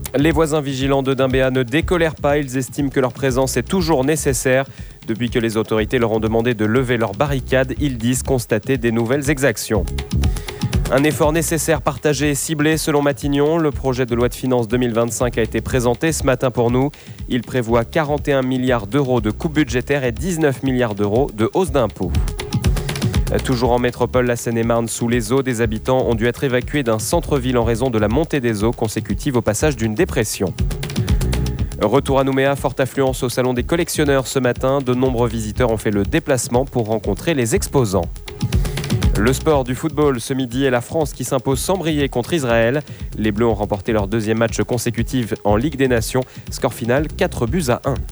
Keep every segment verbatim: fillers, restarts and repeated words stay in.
Les voisins vigilants de Dimbéa ne décolèrent pas. Ils estiment que leur présence est toujours nécessaire. Depuis que les autorités leur ont demandé de lever leurs barricades, ils disent constater des nouvelles exactions. Un effort nécessaire, partagé et ciblé selon Matignon. Le projet de loi de finances deux mille vingt-cinq a été présenté ce matin pour nous. Il prévoit quarante et un milliards d'euros de coupes budgétaires et dix-neuf milliards d'euros de hausse d'impôts. Toujours en métropole, la Seine-et-Marne sous les eaux, des habitants ont dû être évacués d'un centre-ville en raison de la montée des eaux consécutive au passage d'une dépression. Retour à Nouméa, forte affluence au salon des collectionneurs ce matin. De nombreux visiteurs ont fait le déplacement pour rencontrer les exposants. Le sport du football ce midi et la France qui s'impose sans briller contre Israël. Les Bleus ont remporté leur deuxième match consécutif en Ligue des Nations. Score final quatre buts à un.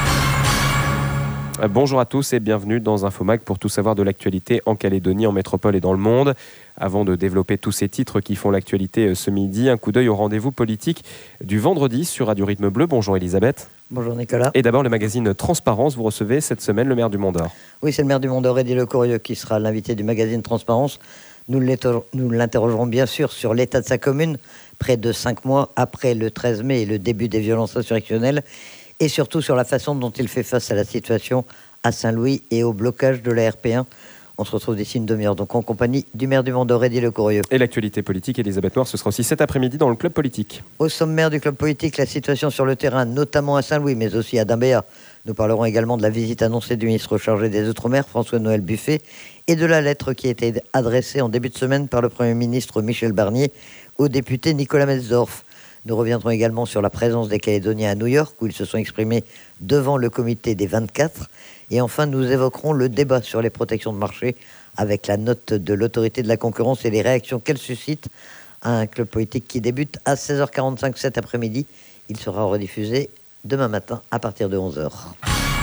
Bonjour à tous et bienvenue dans Infomag pour tout savoir de l'actualité en Calédonie, en métropole et dans le monde. Avant de développer tous ces titres qui font l'actualité ce midi, un coup d'œil au rendez-vous politique du vendredi sur Radio Rythme Bleu. Bonjour Elisabeth. Bonjour Nicolas. Et d'abord le magazine Transparence, vous recevez cette semaine le maire du Mont-d'Or. Oui, c'est le maire du Mont-d'Or, Eddy Lecourieux, qui sera l'invité du magazine Transparence. Nous, nous l'interrogerons bien sûr sur l'état de sa commune, près de cinq mois après le treize mai et le début des violences insurrectionnelles, et surtout sur la façon dont il fait face à la situation à Saint-Louis et au blocage de la R P un. On se retrouve d'ici une demi-heure, donc en compagnie du maire du Mont-d'Or, Eddy Lecourieux. Et l'actualité politique, Elisabeth Noir, ce sera aussi cet après-midi dans le club politique. Au sommaire du club politique, la situation sur le terrain, notamment à Saint-Louis, mais aussi à Dimbéa. Nous parlerons également de la visite annoncée du ministre chargé des Outre-mer, François-Noël Buffet, et de la lettre qui a été adressée en début de semaine par le Premier ministre Michel Barnier au député Nicolas Metzdorf. Nous reviendrons également sur la présence des Calédoniens à New York, où ils se sont exprimés devant le comité des vingt-quatre. Et enfin, nous évoquerons le débat sur les protections de marché avec la note de l'autorité de la concurrence et les réactions qu'elle suscite à un club politique qui débute à seize heures quarante-cinq cet après-midi. Il sera rediffusé demain matin à partir de onze heures.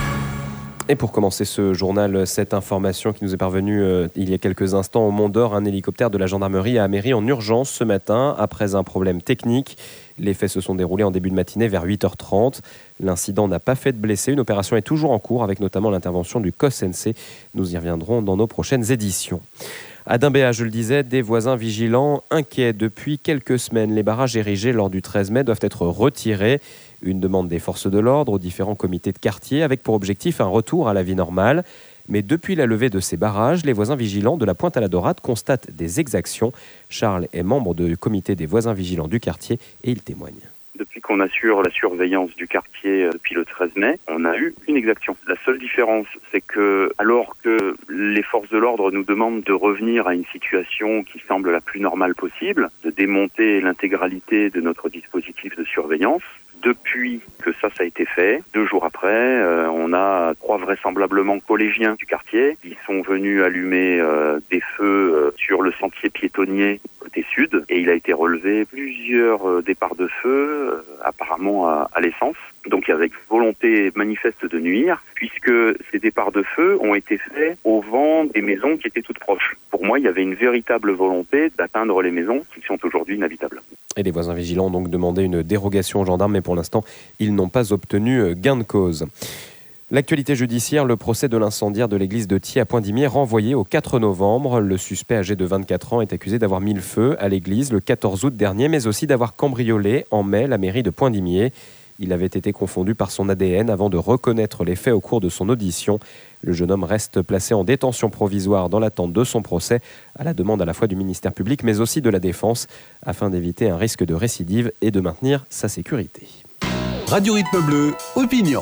Et pour commencer ce journal, cette information qui nous est parvenue euh, il y a quelques instants au Mont-d'Or, un hélicoptère de la gendarmerie a améri en urgence ce matin après un problème technique. Les faits se sont déroulés en début de matinée vers huit heures trente. L'incident n'a pas fait de blessés. Une opération est toujours en cours avec notamment l'intervention du C O S N C. Nous y reviendrons dans nos prochaines éditions. À Dimbéa, je le disais, des voisins vigilants inquiets. Depuis quelques semaines, les barrages érigés lors du treize mai doivent être retirés. Une demande des forces de l'ordre aux différents comités de quartier avec pour objectif un retour à la vie normale. Mais depuis la levée de ces barrages, les voisins vigilants de la Pointe à la Dorade constatent des exactions. Charles est membre du comité des voisins vigilants du quartier et il témoigne. Depuis qu'on assure la surveillance du quartier depuis le treize mai, on a eu une exaction. La seule différence, c'est que alors que les forces de l'ordre nous demandent de revenir à une situation qui semble la plus normale possible, de démonter l'intégralité de notre dispositif de surveillance, depuis que ça, ça a été fait, deux jours après, euh, on a trois vraisemblablement collégiens du quartier qui sont venus allumer euh, des feux euh, sur le sentier piétonnier côté sud et il a été relevé plusieurs euh, départs de feu, euh, apparemment à, à l'essence. Donc avec volonté manifeste de nuire, puisque ces départs de feu ont été faits au vent des maisons qui étaient toutes proches. Pour moi, il y avait une véritable volonté d'atteindre les maisons qui sont aujourd'hui inhabitables. Et les voisins vigilants ont donc demandé une dérogation aux gendarmes, mais pour l'instant, ils n'ont pas obtenu gain de cause. L'actualité judiciaire, le procès de l'incendiaire de l'église de Thiers à Poindimier renvoyé au quatre novembre. Le suspect âgé de vingt-quatre ans est accusé d'avoir mis le feu à l'église le quatorze août dernier, mais aussi d'avoir cambriolé en mai la mairie de Poindimier. Il avait été confondu par son A D N avant de reconnaître les faits au cours de son audition. Le jeune homme reste placé en détention provisoire dans l'attente de son procès, à la demande à la fois du ministère public mais aussi de la Défense, afin d'éviter un risque de récidive et de maintenir sa sécurité. Radio Rythme Bleu, opinion.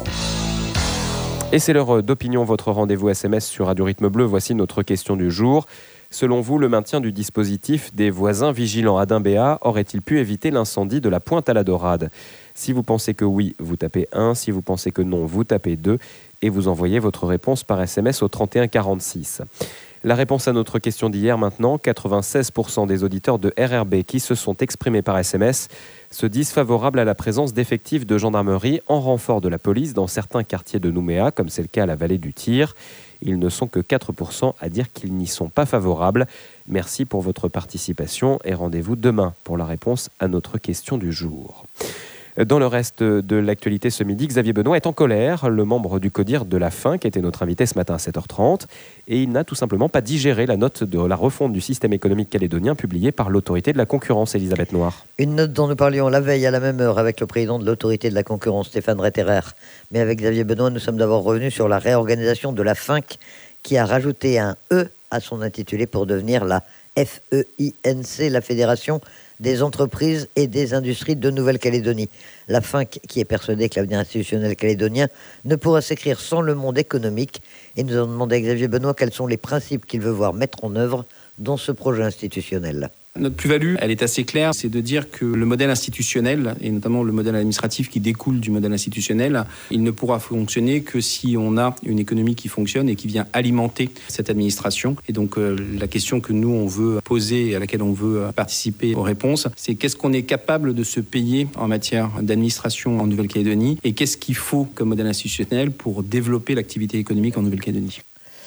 Et c'est l'heure d'opinion, votre rendez-vous S M S sur Radio Rythme Bleu. Voici notre question du jour. Selon vous, le maintien du dispositif des voisins vigilants à Dimbéa aurait-il pu éviter l'incendie de la Pointe à la Dorade ? Si vous pensez que oui, vous tapez un. Si vous pensez que non, vous tapez deux. Et vous envoyez votre réponse par S M S au trente et un quarante-six. La réponse à notre question d'hier maintenant, quatre-vingt-seize pour cent des auditeurs de R R B qui se sont exprimés par S M S se disent favorables à la présence d'effectifs de gendarmerie en renfort de la police dans certains quartiers de Nouméa, comme c'est le cas à la vallée du Tyr. Ils ne sont que quatre pour cent à dire qu'ils n'y sont pas favorables. Merci pour votre participation et rendez-vous demain pour la réponse à notre question du jour. Dans le reste de l'actualité ce midi, Xavier Benoît est en colère. Le membre du CODIR de la F I N C était notre invité ce matin à sept heures trente et il n'a tout simplement pas digéré la note de la refonte du système économique calédonien publiée par l'autorité de la concurrence, Elisabeth Noir. Une note dont nous parlions la veille à la même heure avec le président de l'autorité de la concurrence, Stéphane Retterer. Mais avec Xavier Benoît, nous sommes d'abord revenus sur la réorganisation de la F I N C qui a rajouté un E à son intitulé pour devenir la F E I N C, la Fédération des entreprises et des industries de Nouvelle-Calédonie. La F I N C, qui est persuadée que l'avenir institutionnel calédonien ne pourra s'écrire sans le monde économique. Et nous avons demandé à Xavier Benoît quels sont les principes qu'il veut voir mettre en œuvre dans ce projet institutionnel. Notre plus-value, elle est assez claire, c'est de dire que le modèle institutionnel, et notamment le modèle administratif qui découle du modèle institutionnel, il ne pourra fonctionner que si on a une économie qui fonctionne et qui vient alimenter cette administration. Et donc euh, la question que nous, on veut poser et à laquelle on veut participer aux réponses, c'est qu'est-ce qu'on est capable de se payer en matière d'administration en Nouvelle-Calédonie et qu'est-ce qu'il faut comme modèle institutionnel pour développer l'activité économique en Nouvelle-Calédonie.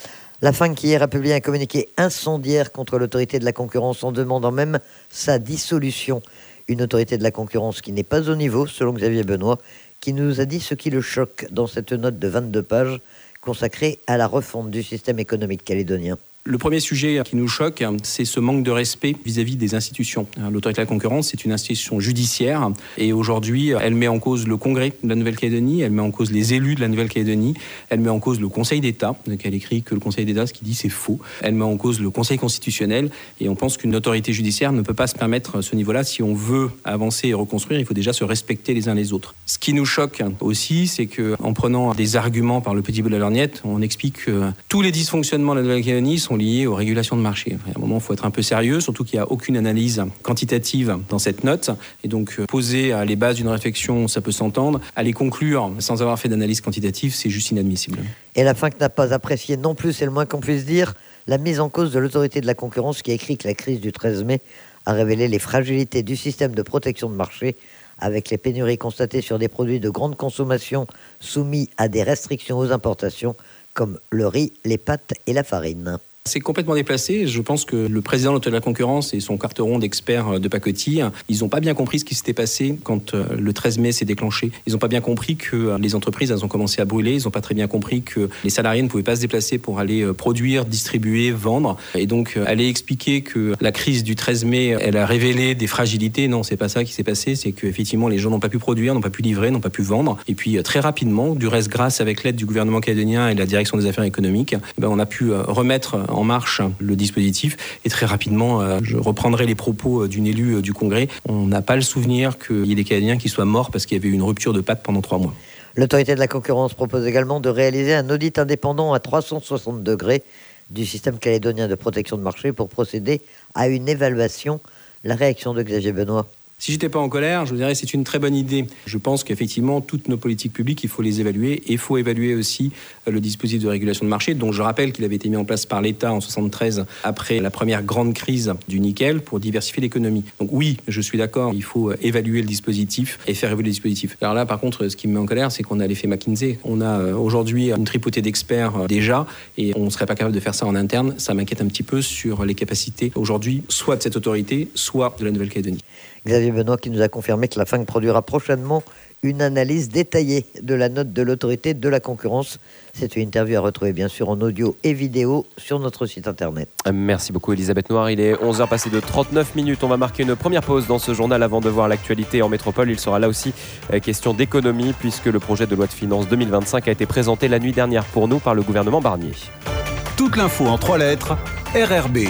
La F I N C hier a publié un communiqué incendiaire contre l'autorité de la concurrence en demandant même sa dissolution. Une autorité de la concurrence qui n'est pas au niveau, selon Xavier Benoît, qui nous a dit ce qui le choque dans cette note de vingt-deux pages consacrée à la refonte du système économique calédonien. Le premier sujet qui nous choque, c'est ce manque de respect vis-à-vis des institutions. L'autorité de la concurrence, c'est une institution judiciaire et aujourd'hui, elle met en cause le Congrès de la Nouvelle-Calédonie, elle met en cause les élus de la Nouvelle-Calédonie, elle met en cause le Conseil d'État, donc elle écrit que le Conseil d'État, ce qu'il dit, c'est faux. Elle met en cause le Conseil constitutionnel et on pense qu'une autorité judiciaire ne peut pas se permettre ce niveau-là. Si on veut avancer et reconstruire, il faut déjà se respecter les uns les autres. Ce qui nous choque aussi, c'est qu'en prenant des arguments par le petit bout de la lorgnette, on explique que tous les dysfonctionnements de la Nouvelle-Calédonie sont liées aux régulations de marché. À un moment, il faut être un peu sérieux, surtout qu'il n'y a aucune analyse quantitative dans cette note. Et donc, poser les bases d'une réflexion, ça peut s'entendre. Aller conclure sans avoir fait d'analyse quantitative, c'est juste inadmissible. Et la F I N C n'a pas apprécié non plus, c'est le moins qu'on puisse dire, la mise en cause de l'autorité de la concurrence qui a écrit que la crise du treize mai a révélé les fragilités du système de protection de marché avec les pénuries constatées sur des produits de grande consommation soumis à des restrictions aux importations comme le riz, les pâtes et la farine. C'est complètement déplacé. Je pense que le président de l'autorité de la concurrence et son carteron d'experts de pacotille, ils n'ont pas bien compris ce qui s'était passé quand le treize mai s'est déclenché. Ils n'ont pas bien compris que les entreprises elles ont commencé à brûler. Ils n'ont pas très bien compris que les salariés ne pouvaient pas se déplacer pour aller produire, distribuer, vendre. Et donc, aller expliquer que la crise du treize mai, elle a révélé des fragilités. Non, c'est pas ça qui s'est passé. C'est qu'effectivement, les gens n'ont pas pu produire, n'ont pas pu livrer, n'ont pas pu vendre. Et puis, très rapidement, du reste, grâce avec l'aide du gouvernement calédonien et de la direction des affaires économiques, eh ben, on a pu remettre en marche le dispositif et très rapidement, euh, je reprendrai les propos d'une élue du Congrès, on n'a pas le souvenir qu'il y ait des Calédoniens qui soient morts parce qu'il y avait eu une rupture de pâte pendant trois mois. L'autorité de la concurrence propose également de réaliser un audit indépendant à trois cent soixante degrés du système calédonien de protection de marché pour procéder à une évaluation. La réaction de Xavier Benoît. Si j'étais pas en colère, je vous dirais c'est une très bonne idée. Je pense qu'effectivement, toutes nos politiques publiques, il faut les évaluer. Et il faut évaluer aussi le dispositif de régulation de marché, dont je rappelle qu'il avait été mis en place par l'État en soixante-treize, après la première grande crise du nickel, pour diversifier l'économie. Donc oui, je suis d'accord, il faut évaluer le dispositif et faire évoluer le dispositif. Alors là, par contre, ce qui me met en colère, c'est qu'on a l'effet McKinsey. On a aujourd'hui une tripotée d'experts déjà, et on ne serait pas capable de faire ça en interne. Ça m'inquiète un petit peu sur les capacités aujourd'hui, soit de cette autorité, soit de la Nouvelle-Calédonie. Xavier Benoît qui nous a confirmé que la F I N C produira prochainement une analyse détaillée de la note de l'autorité de la concurrence. C'est une interview à retrouver bien sûr en audio et vidéo sur notre site internet. Merci beaucoup Elisabeth Noir. Il est onze heures passées de trente-neuf minutes. On va marquer une première pause dans ce journal avant de voir l'actualité en métropole. Il sera là aussi question d'économie puisque le projet de loi de finances deux mille vingt-cinq a été présenté la nuit dernière pour nous par le gouvernement Barnier. Toute l'info en trois lettres, R R B.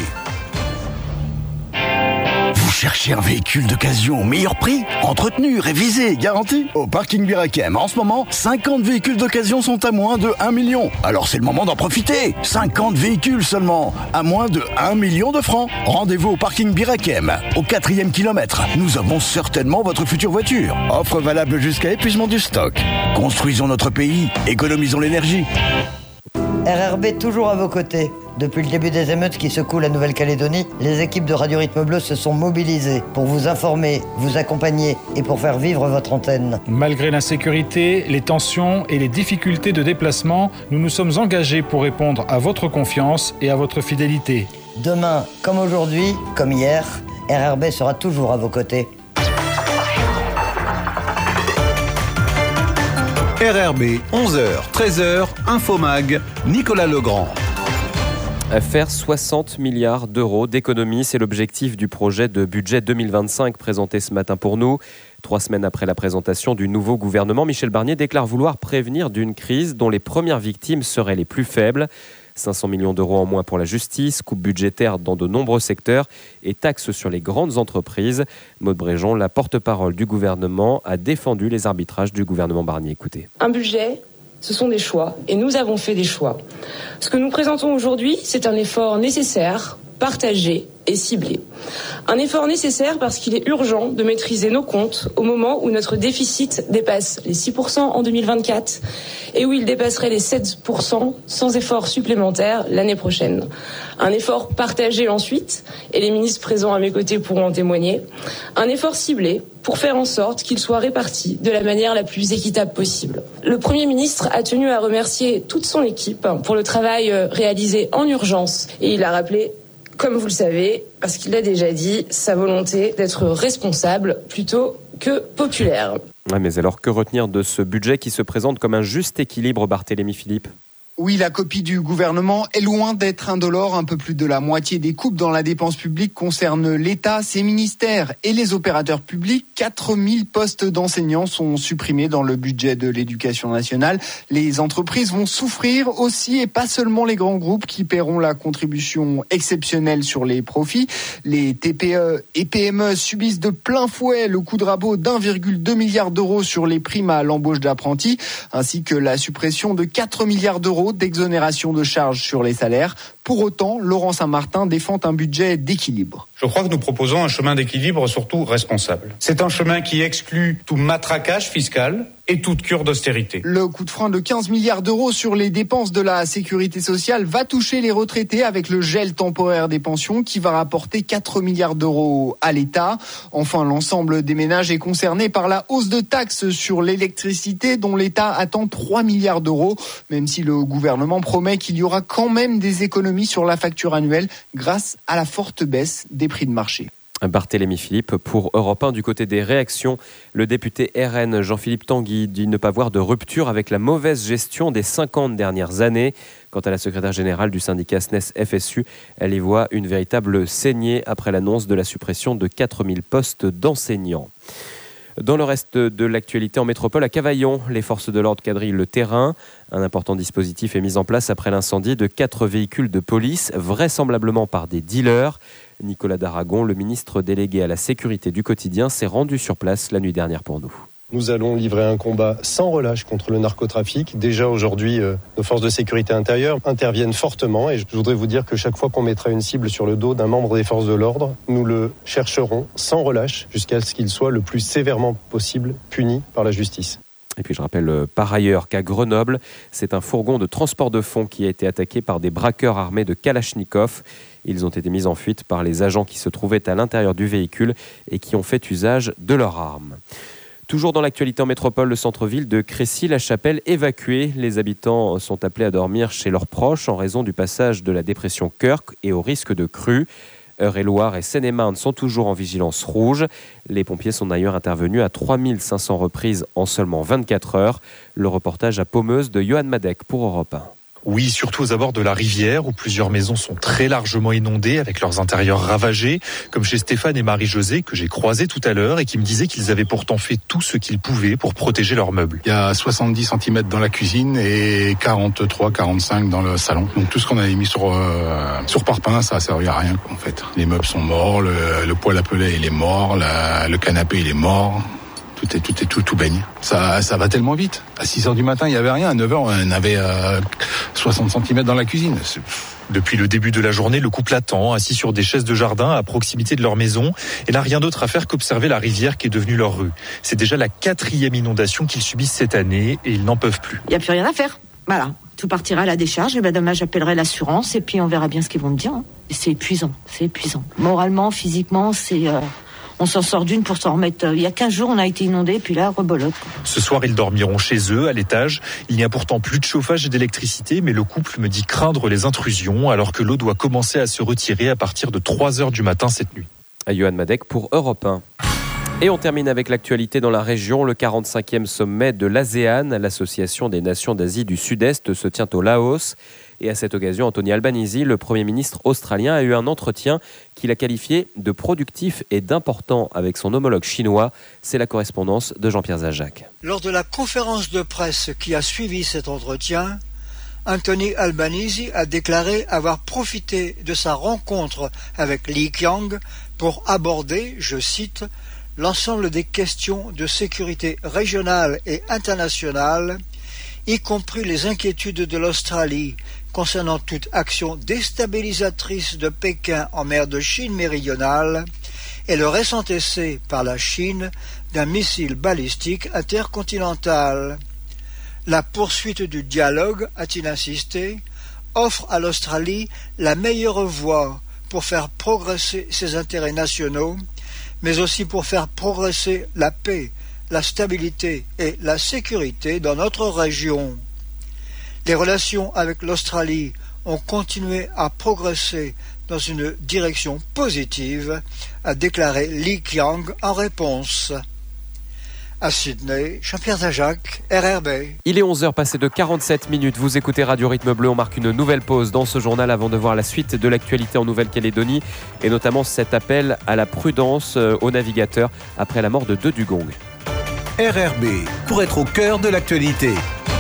Cherchez un véhicule d'occasion au meilleur prix, entretenu, révisé, garanti. Au parking Birakem, en ce moment, cinquante véhicules d'occasion sont à moins de un million. Alors c'est le moment d'en profiter. cinquante véhicules seulement, à moins de un million de francs. Rendez-vous au parking Birakem, au quatrième kilomètre. Nous avons certainement votre future voiture. Offre valable jusqu'à épuisement du stock. Construisons notre pays, économisons l'énergie. R R B toujours à vos côtés. Depuis le début des émeutes qui secouent la Nouvelle-Calédonie, les équipes de Radio Rythme Bleu se sont mobilisées pour vous informer, vous accompagner et pour faire vivre votre antenne. Malgré l'insécurité, les tensions et les difficultés de déplacement, nous nous sommes engagés pour répondre à votre confiance et à votre fidélité. Demain, comme aujourd'hui, comme hier, R R B sera toujours à vos côtés. R R B, onze heures, treize heures, Infomag, Nicolas Legrand. Faire soixante milliards d'euros d'économies, c'est l'objectif du projet de budget deux mille vingt-cinq présenté ce matin pour nous. Trois semaines après la présentation du nouveau gouvernement, Michel Barnier déclare vouloir prévenir d'une crise dont les premières victimes seraient les plus faibles. cinq cents millions d'euros en moins pour la justice, coupe budgétaire dans de nombreux secteurs et taxes sur les grandes entreprises. Maude Bréjon, la porte-parole du gouvernement, a défendu les arbitrages du gouvernement Barnier. Écoutez. Un budget, ce sont des choix et nous avons fait des choix. Ce que nous présentons aujourd'hui, c'est un effort nécessaire, partagé et ciblé. Un effort nécessaire parce qu'il est urgent de maîtriser nos comptes au moment où notre déficit dépasse les six pour cent en deux mille vingt-quatre et où il dépasserait les sept pour cent sans effort supplémentaire l'année prochaine. Un effort partagé ensuite, et les ministres présents à mes côtés pourront en témoigner, un effort ciblé pour faire en sorte qu'il soit réparti de la manière la plus équitable possible. Le Premier ministre a tenu à remercier toute son équipe pour le travail réalisé en urgence et il a rappelé, comme vous le savez, parce qu'il l'a déjà dit, sa volonté d'être responsable plutôt que populaire. Ouais, mais alors que retenir de ce budget qui se présente comme un juste équilibre, Barthélémy Philippe ? Oui, la copie du gouvernement est loin d'être indolore. Un peu plus de la moitié des coupes dans la dépense publique concernent l'État, ses ministères et les opérateurs publics. quatre mille postes d'enseignants sont supprimés dans le budget de l'éducation nationale. Les entreprises vont souffrir aussi et pas seulement les grands groupes qui paieront la contribution exceptionnelle sur les profits. Les T P E et P M E subissent de plein fouet le coup de rabot d'un virgule deux milliard d'euros sur les primes à l'embauche d'apprentis, ainsi que la suppression de quatre milliards d'euros d'exonération de charges sur les salaires. Pour autant, Laurent Saint-Martin défend un budget d'équilibre. Je crois que nous proposons un chemin d'équilibre surtout responsable. C'est un chemin qui exclut tout matraquage fiscal et toute cure d'austérité. Le coup de frein de quinze milliards d'euros sur les dépenses de la sécurité sociale va toucher les retraités avec le gel temporaire des pensions qui va rapporter quatre milliards d'euros à l'État. Enfin, l'ensemble des ménages est concerné par la hausse de taxes sur l'électricité dont l'État attend trois milliards d'euros, même si le gouvernement promet qu'il y aura quand même des économies sur la facture annuelle grâce à la forte baisse des prix de marché. Barthélémy Philippe pour Europe un. Du côté des réactions, le député R N Jean-Philippe Tanguy dit ne pas voir de rupture avec la mauvaise gestion des cinquante dernières années. Quant à la secrétaire générale du syndicat S N E S F S U, elle y voit une véritable saignée après l'annonce de la suppression de quatre mille postes d'enseignants. Dans le reste de l'actualité en métropole, à Cavaillon, les forces de l'ordre quadrillent le terrain. Un important dispositif est mis en place après l'incendie de quatre véhicules de police, vraisemblablement par des dealers. Nicolas Daragon, le ministre délégué à la sécurité du quotidien, s'est rendu sur place la nuit dernière pour nous. Nous allons livrer un combat sans relâche contre le narcotrafic. Déjà aujourd'hui, euh, nos forces de sécurité intérieure interviennent fortement et je voudrais vous dire que chaque fois qu'on mettra une cible sur le dos d'un membre des forces de l'ordre, nous le chercherons sans relâche jusqu'à ce qu'il soit le plus sévèrement possible puni par la justice. Et puis je rappelle euh, par ailleurs qu'à Grenoble, c'est un fourgon de transport de fonds qui a été attaqué par des braqueurs armés de Kalachnikov. Ils ont été mis en fuite par les agents qui se trouvaient à l'intérieur du véhicule et qui ont fait usage de leurs armes. Toujours dans l'actualité en métropole, le centre-ville de Crécy-la-Chapelle évacué. Les habitants sont appelés à dormir chez leurs proches en raison du passage de la dépression Kirk et au risque de crue. Eure-et-Loir et Seine-et-Marne sont toujours en vigilance rouge. Les pompiers sont d'ailleurs intervenus à trois mille cinq cents reprises en seulement vingt-quatre heures. Le reportage à Pommeuse de Johan Madec pour Europe un. Oui, surtout aux abords de la rivière où plusieurs maisons sont très largement inondées avec leurs intérieurs ravagés, comme chez Stéphane et Marie-Josée que j'ai croisés tout à l'heure et qui me disaient qu'ils avaient pourtant fait tout ce qu'ils pouvaient pour protéger leurs meubles. Il y a soixante-dix centimètres dans la cuisine et quarante-trois quarante-cinq dans le salon. Donc tout ce qu'on avait mis sur euh, sur parpaing, ça a servi à rien en fait. Les meubles sont morts, le, le poêle à pelet il est mort, la, le canapé il est mort. Tout est, tout est, tout, tout baigne. Ça, ça va tellement vite. À six heures du matin, il n'y avait rien. À neuf heures, on avait euh, soixante centimètres dans la cuisine. C'est... Depuis le début de la journée, le couple attend, assis sur des chaises de jardin à proximité de leur maison, et n'a rien d'autre à faire qu'observer la rivière qui est devenue leur rue. C'est déjà la quatrième inondation qu'ils subissent cette année, et ils n'en peuvent plus. Il n'y a plus rien à faire. Voilà. Tout partira à la décharge, et ben demain j'appellerai l'assurance, et puis on verra bien ce qu'ils vont me dire. Hein. C'est épuisant, c'est épuisant. Moralement, physiquement, c'est... Euh... On s'en sort d'une pour s'en remettre. Il y a quinze jours, on a été inondés, puis là, rebolote. Ce soir, ils dormiront chez eux, à l'étage. Il n'y a pourtant plus de chauffage et d'électricité, mais le couple me dit craindre les intrusions, alors que l'eau doit commencer à se retirer à partir de trois heures du matin cette nuit. À Johan Madec pour Europe un. Et on termine avec l'actualité dans la région. Le quarante-cinquième sommet de l'ASEAN, l'Association des Nations d'Asie du Sud-Est, se tient au Laos. Et à cette occasion, Anthony Albanese, le Premier ministre australien, a eu un entretien qu'il a qualifié de productif et d'important avec son homologue chinois. C'est la correspondance de Jean-Pierre Zajac. Lors de la conférence de presse qui a suivi cet entretien, Anthony Albanese a déclaré avoir profité de sa rencontre avec Li Qiang pour aborder, je cite, l'ensemble des questions de sécurité régionale et internationale, y compris les inquiétudes de l'Australie concernant toute action déstabilisatrice de Pékin en mer de Chine méridionale et le récent essai par la Chine d'un missile balistique intercontinental. La poursuite du dialogue, a-t-il insisté, offre à l'Australie la meilleure voie pour faire progresser ses intérêts nationaux, mais aussi pour faire progresser la paix, la stabilité et la sécurité dans notre région. Les relations avec l'Australie ont continué à progresser dans une direction positive, a déclaré Li Qiang en réponse. À Sydney, Jean-Pierre Zajac, R R B. Il est onze heures passées de quarante-sept minutes. Vous écoutez Radio Rythme Bleu. On marque une nouvelle pause dans ce journal avant de voir la suite de l'actualité en Nouvelle-Calédonie et notamment cet appel à la prudence aux navigateurs après la mort de deux dugongs. R R B, pour être au cœur de l'actualité.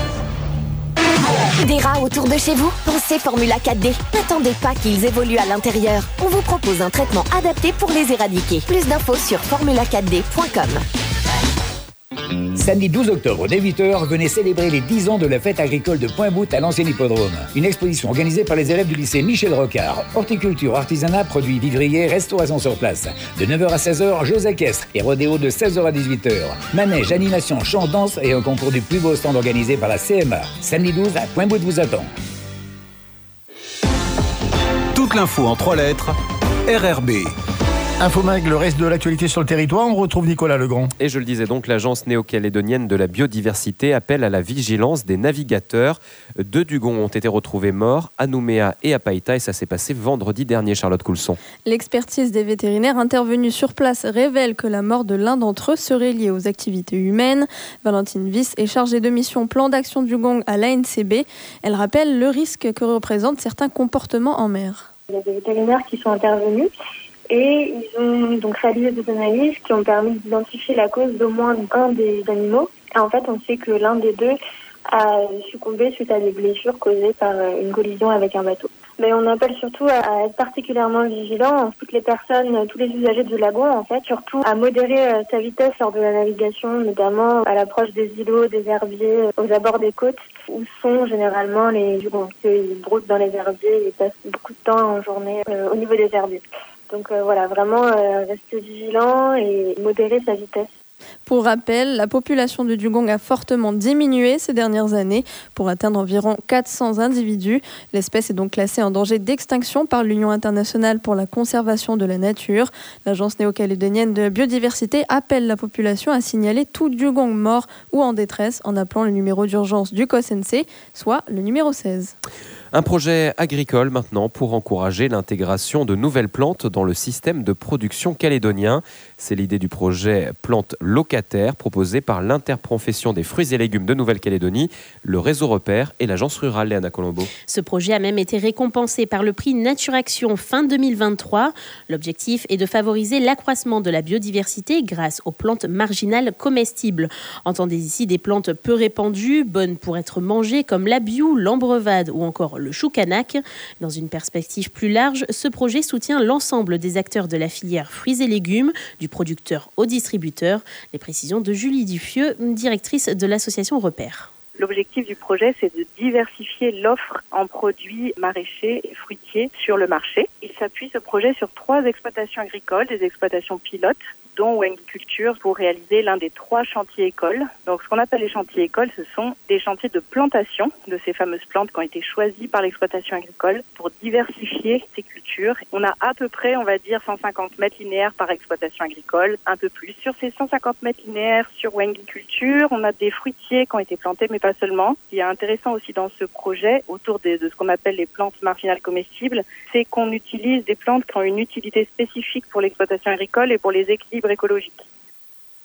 Des rats autour de chez vous? Pensez Formula quatre D. N'attendez pas qu'ils évoluent à l'intérieur. On vous propose un traitement adapté pour les éradiquer. Plus d'infos sur formula quatre d point com. Samedi douze octobre, dès huit heures, venez célébrer les dix ans de la fête agricole de Pointe-Boute à l'ancien hippodrome. Une exposition organisée par les élèves du lycée Michel Rocard. Horticulture, artisanat, produits vivriers, restauration sur place. De neuf heures à seize heures, jeux équestres et rodéo de seize heures à dix-huit heures. Manège, animation, chant, danse et un concours du plus beau stand organisé par la C M A. Samedi douze, à Pointe-Boute vous attend. Toute l'info en trois lettres, R R B. Infomag, le reste de l'actualité sur le territoire, on retrouve Nicolas Legrand. Et je le disais donc, l'agence néo-calédonienne de la biodiversité appelle à la vigilance des navigateurs. Deux dugongs ont été retrouvés morts à Nouméa et à Païta et ça s'est passé vendredi dernier, Charlotte Coulson. L'expertise des vétérinaires intervenus sur place révèle que la mort de l'un d'entre eux serait liée aux activités humaines. Valentine Wyss est chargée de mission plan d'action dugong à l'A N C B. Elle rappelle le risque que représentent certains comportements en mer. Il y a des vétérinaires qui sont intervenus. Et ils ont donc réalisé des analyses qui ont permis d'identifier la cause d'au moins un des animaux. Et en fait, on sait que l'un des deux a succombé suite à des blessures causées par une collision avec un bateau. Mais on appelle surtout à être particulièrement vigilant, toutes les personnes, tous les usagers du lagon, en fait, surtout à modérer sa vitesse lors de la navigation, notamment à l'approche des îlots, des herbiers, aux abords des côtes, où sont généralement les dugongs. Ils broutent dans les herbiers et passent beaucoup de temps en journée euh, au niveau des herbiers. Donc euh, voilà, vraiment euh, rester vigilant et modérer sa vitesse. Pour rappel, la population de dugong a fortement diminué ces dernières années pour atteindre environ quatre cents individus. L'espèce est donc classée en danger d'extinction par l'Union internationale pour la conservation de la nature. L'agence néo-calédonienne de biodiversité appelle la population à signaler tout dugong mort ou en détresse en appelant le numéro d'urgence du C O S N C, soit le numéro seize. Un projet agricole maintenant pour encourager l'intégration de nouvelles plantes dans le système de production calédonien. C'est l'idée du projet Plantes locataires proposé par l'interprofession des fruits et légumes de Nouvelle-Calédonie, le réseau Repère et l'agence rurale Léana Colombo. Ce projet a même été récompensé par le prix Nature Action fin deux mille vingt-trois. L'objectif est de favoriser l'accroissement de la biodiversité grâce aux plantes marginales comestibles. Entendez ici des plantes peu répandues, bonnes pour être mangées comme l'abiou, l'ambrevade ou encore le chou-canac. Dans une perspective plus large, ce projet soutient l'ensemble des acteurs de la filière fruits et légumes, du producteur au distributeur. Les précisions de Julie Dufieux, directrice de l'association Repère. L'objectif du projet, c'est de diversifier l'offre en produits maraîchers et fruitiers sur le marché. Il s'appuie, ce projet, sur trois exploitations agricoles, des exploitations pilotes, dont Wengiculture, pour réaliser l'un des trois chantiers écoles. Donc, ce qu'on appelle les chantiers écoles, ce sont des chantiers de plantation de ces fameuses plantes qui ont été choisies par l'exploitation agricole pour diversifier ces cultures. On a à peu près, on va dire, cent cinquante mètres linéaires par exploitation agricole, un peu plus. Sur ces cent cinquante mètres linéaires sur Wengiculture, on a des fruitiers qui ont été plantés, mais pas seulement. Ce qui est intéressant aussi dans ce projet, autour de, de ce qu'on appelle les plantes marginales comestibles, c'est qu'on utilise des plantes qui ont une utilité spécifique pour l'exploitation agricole et pour les équilibres écologiques.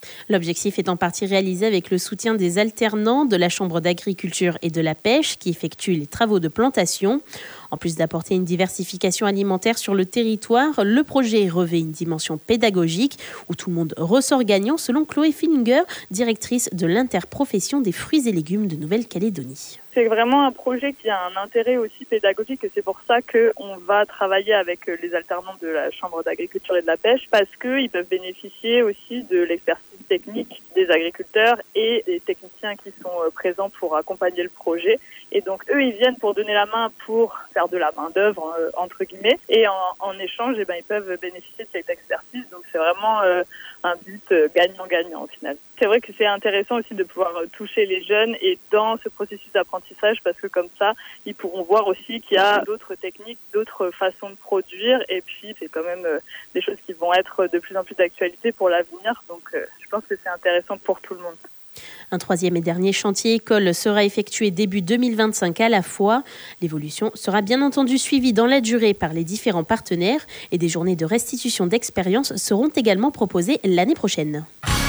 L'objectif est en partie réalisé avec le soutien des alternants de la Chambre d'agriculture et de la pêche qui effectuent les travaux de plantation. En plus d'apporter une diversification alimentaire sur le territoire, le projet revêt une dimension pédagogique où tout le monde ressort gagnant selon Chloé Fillinger, directrice de l'interprofession des fruits et légumes de Nouvelle-Calédonie. C'est vraiment un projet qui a un intérêt aussi pédagogique et c'est pour ça qu'on va travailler avec les alternants de la Chambre d'agriculture et de la pêche parce qu'ils peuvent bénéficier aussi de l'expertise technique des agriculteurs et des techniciens qui sont présents pour accompagner le projet. Et donc eux, ils viennent pour donner la main pour faire de la main-d'œuvre, euh, entre guillemets. Et en, en échange, eh ben, ils peuvent bénéficier de cette expertise. Donc c'est vraiment euh, un but euh, gagnant-gagnant au final. C'est vrai que c'est intéressant aussi de pouvoir euh, toucher les jeunes et dans ce processus d'apprentissage parce que comme ça, ils pourront voir aussi qu'il y a d'autres techniques, d'autres façons de produire. Et puis c'est quand même euh, des choses qui vont être de plus en plus d'actualité pour l'avenir. Donc euh, je pense que c'est intéressant pour tout le monde. Un troisième et dernier chantier école sera effectué début deux mille vingt-cinq à la fois. L'évolution sera bien entendu suivie dans la durée par les différents partenaires et des journées de restitution d'expérience seront également proposées l'année prochaine.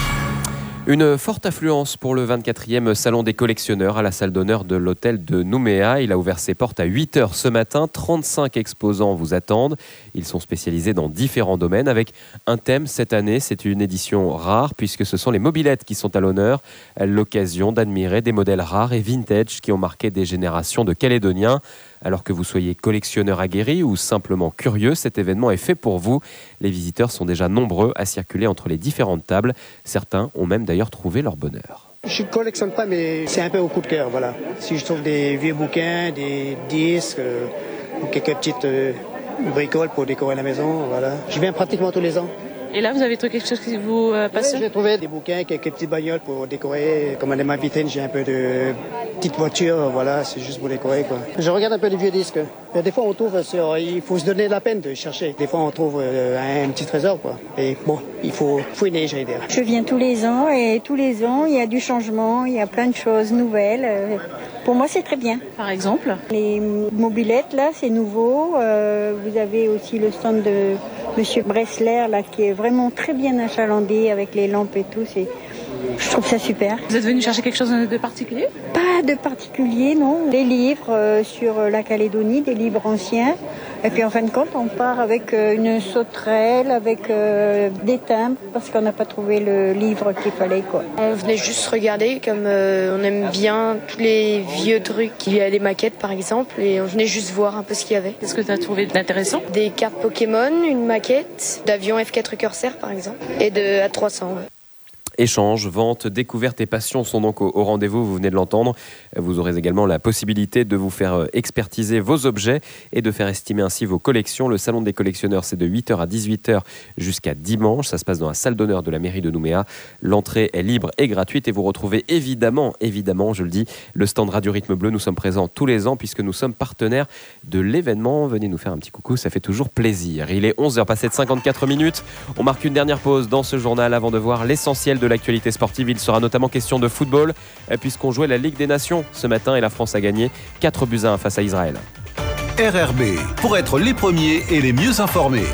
Une forte affluence pour le vingt-quatrième Salon des collectionneurs à la salle d'honneur de l'hôtel de Nouméa. Il a ouvert ses portes à huit heures ce matin. trente-cinq exposants vous attendent. Ils sont spécialisés dans différents domaines avec un thème cette année. C'est une édition rare puisque ce sont les mobylettes qui sont à l'honneur. L'occasion d'admirer des modèles rares et vintage qui ont marqué des générations de Calédoniens. Alors que vous soyez collectionneur aguerri ou simplement curieux, cet événement est fait pour vous. Les visiteurs sont déjà nombreux à circuler entre les différentes tables. Certains ont même d'ailleurs trouvé leur bonheur. Je ne collectionne pas, mais c'est un peu au coup de cœur, voilà. Si je trouve des vieux bouquins, des disques, euh, ou quelques petites euh, bricoles pour décorer la maison, voilà. Je viens pratiquement tous les ans. Et là, vous avez trouvé quelque chose qui vous euh, passionne ? Oui, j'ai trouvé des bouquins, quelques petites bagnoles pour décorer. Comme dans ma vitrine, j'ai un peu de petites voitures, voilà, c'est juste pour décorer, quoi. Je regarde un peu les vieux disques. Des fois, on trouve, sur, il faut se donner la peine de chercher. Des fois, on trouve euh, un petit trésor, quoi. Et bon, il faut fouiner, j'allais dire. Je viens tous les ans et tous les ans, il y a du changement, il y a plein de choses nouvelles. Pour moi, c'est très bien. Par exemple ? Les mobylettes, là, c'est nouveau. Euh, vous avez aussi le stand de Monsieur Bressler, là, qui est vraiment très bien achalandé avec les lampes et tout. C'est... Je trouve ça super. Vous êtes venu chercher quelque chose de particulier ? Pas de particulier, non. Des livres euh, sur la Calédonie, des livres anciens. Et puis en fin de compte, on part avec euh, une sauterelle, avec euh, des timbres, parce qu'on n'a pas trouvé le livre qu'il fallait, quoi. On venait juste regarder, comme euh, on aime bien tous les vieux trucs. Il y a des maquettes, par exemple, et on venait juste voir un peu ce qu'il y avait. Qu'est-ce que tu as trouvé d'intéressant ? Des cartes Pokémon, une maquette d'avion F quatre Corsair, par exemple, et de A trois cents. Ouais. Échanges, ventes, découvertes et passions sont donc au, au rendez-vous, vous venez de l'entendre. Vous aurez également la possibilité de vous faire expertiser vos objets et de faire estimer ainsi vos collections. Le salon des collectionneurs, c'est de huit heures à dix-huit heures jusqu'à dimanche. Ça se passe dans la salle d'honneur de la mairie de Nouméa. L'entrée est libre et gratuite et vous retrouvez évidemment, évidemment, je le dis, le stand Radio Rythme Bleu. Nous sommes présents tous les ans puisque nous sommes partenaires de l'événement. Venez nous faire un petit coucou, ça fait toujours plaisir. Il est onze heures passées de cinquante-quatre minutes. On marque une dernière pause dans ce journal avant de voir l'essentiel de de l'actualité sportive. Il sera notamment question de football puisqu'on jouait la Ligue des Nations ce matin et la France a gagné quatre buts à un face à Israël. R R B, pour être les premiers et les mieux informés.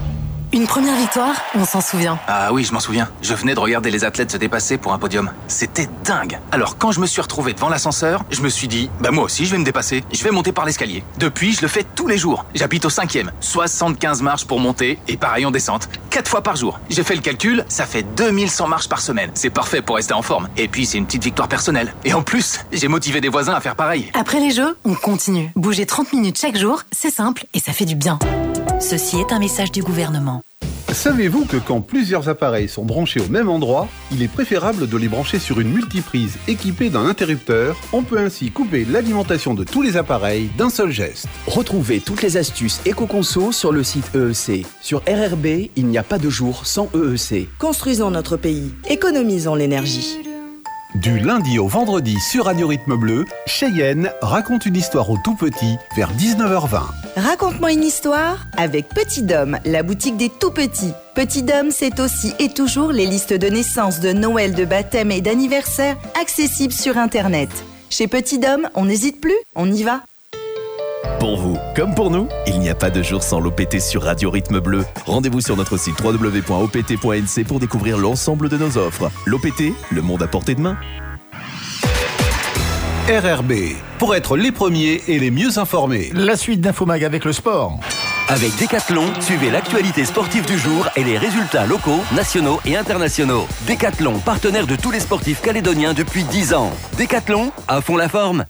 Une première victoire, on s'en souvient. Ah oui, je m'en souviens. Je venais de regarder les athlètes se dépasser pour un podium. C'était dingue. Alors quand je me suis retrouvé devant l'ascenseur, je me suis dit, bah moi aussi je vais me dépasser. Je vais monter par l'escalier. Depuis, je le fais tous les jours. J'habite au cinquième. soixante-quinze marches pour monter et pareil en descente. Quatre fois par jour. J'ai fait le calcul, ça fait deux mille cent marches par semaine. C'est parfait pour rester en forme. Et puis c'est une petite victoire personnelle. Et en plus, j'ai motivé des voisins à faire pareil. Après les Jeux, on continue. Bouger trente minutes chaque jour, c'est simple et ça fait du bien. Ceci est un message du gouvernement. Savez-vous que quand plusieurs appareils sont branchés au même endroit, il est préférable de les brancher sur une multiprise équipée d'un interrupteur. On peut ainsi couper l'alimentation de tous les appareils d'un seul geste. Retrouvez toutes les astuces éco-conso sur le site E E C. Sur R R B, il n'y a pas de jour sans E E C. Construisons notre pays. Économisons l'énergie. Du lundi au vendredi sur Radio Rythme Bleu, Cheyenne raconte une histoire aux tout petits vers dix-neuf heures vingt. Raconte-moi une histoire avec Petit Dôme, la boutique des tout petits. Petit Dôme, c'est aussi et toujours les listes de naissance, de Noël, de baptême et d'anniversaire accessibles sur Internet. Chez Petit Dôme, on n'hésite plus, on y va. Pour vous, comme pour nous, il n'y a pas de jour sans l'O P T sur Radio Rythme Bleu. Rendez-vous sur notre site w w w point o p t point n c pour découvrir l'ensemble de nos offres. L'O P T, le monde à portée de main. R R B, pour être les premiers et les mieux informés. La suite d'Infomag avec le sport. Avec Decathlon, suivez l'actualité sportive du jour et les résultats locaux, nationaux et internationaux. Decathlon, partenaire de tous les sportifs calédoniens depuis dix ans. Decathlon, à fond la forme.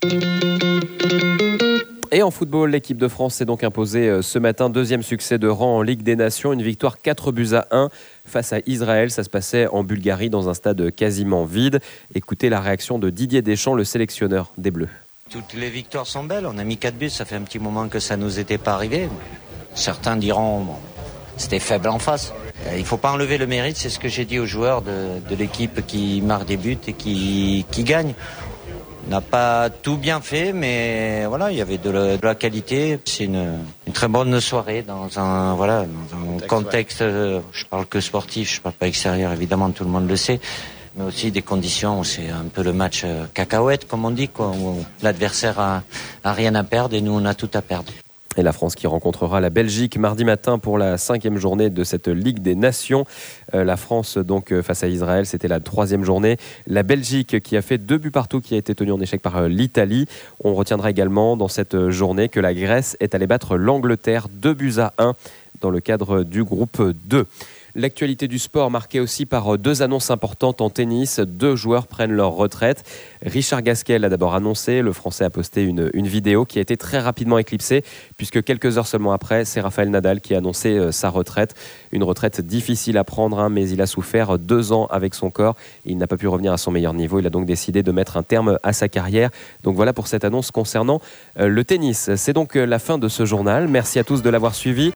Et en football, l'équipe de France s'est donc imposée ce matin. Deuxième succès de rang en Ligue des Nations. Une victoire quatre buts à un face à Israël. Ça se passait en Bulgarie dans un stade quasiment vide. Écoutez la réaction de Didier Deschamps, le sélectionneur des Bleus. Toutes les victoires sont belles. On a mis quatre buts. Ça fait un petit moment que ça ne nous était pas arrivé. Certains diront bon, c'était faible en face. Il ne faut pas enlever le mérite. C'est ce que j'ai dit aux joueurs de, de l'équipe qui marque des buts et qui, qui gagne. On n'a pas tout bien fait, mais voilà, il y avait de la, de la qualité. C'est une, une très bonne soirée dans un, voilà, dans un contexte, euh, je parle que sportif, je parle pas extérieur, évidemment, tout le monde le sait, mais aussi des conditions où c'est un peu le match euh, cacahuète, comme on dit, quoi, où l'adversaire a, a rien à perdre et nous, on a tout à perdre. Et la France qui rencontrera la Belgique mardi matin pour la cinquième journée de cette Ligue des Nations. Euh, la France donc face à Israël, c'était la troisième journée. La Belgique qui a fait deux buts partout, qui a été tenue en échec par euh, l'Italie. On retiendra également dans cette journée que la Grèce est allée battre l'Angleterre deux buts à un dans le cadre du groupe deux. L'actualité du sport marquée aussi par deux annonces importantes en tennis. Deux joueurs prennent leur retraite. Richard Gasquet l'a d'abord annoncé. Le Français a posté une, une vidéo qui a été très rapidement éclipsée puisque quelques heures seulement après, c'est Rafael Nadal qui a annoncé euh, sa retraite. Une retraite difficile à prendre, hein, mais il a souffert deux ans avec son corps. Il n'a pas pu revenir à son meilleur niveau. Il a donc décidé de mettre un terme à sa carrière. Donc voilà pour cette annonce concernant euh, le tennis. C'est donc euh, la fin de ce journal. Merci à tous de l'avoir suivi.